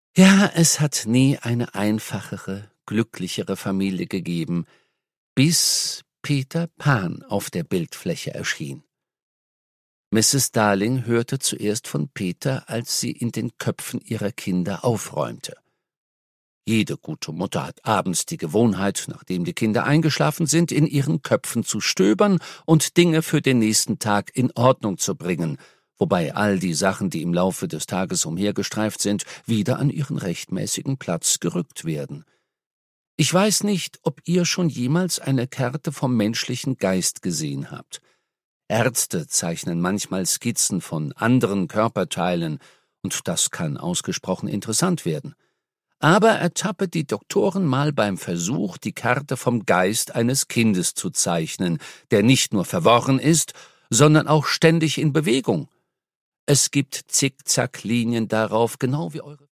Ja, es hat nie eine einfachere, glücklichere Familie gegeben, bis Peter Pan auf der Bildfläche erschien. Mrs. Darling hörte zuerst von Peter, als sie in den Köpfen ihrer Kinder aufräumte. Jede gute Mutter hat abends die Gewohnheit, nachdem die Kinder eingeschlafen sind, in ihren Köpfen zu stöbern und Dinge für den nächsten Tag in Ordnung zu bringen, wobei all die Sachen, die im Laufe des Tages umhergestreift sind, wieder an ihren rechtmäßigen Platz gerückt werden. Ich weiß nicht, ob ihr schon jemals eine Karte vom menschlichen Geist gesehen habt. Ärzte zeichnen manchmal Skizzen von anderen Körperteilen, und das kann ausgesprochen interessant werden. Aber ertappe die Doktoren mal beim Versuch, die Karte vom Geist eines Kindes zu zeichnen, der nicht nur verworren ist, sondern auch ständig in Bewegung. Es gibt Zickzacklinien darauf, genau wie eure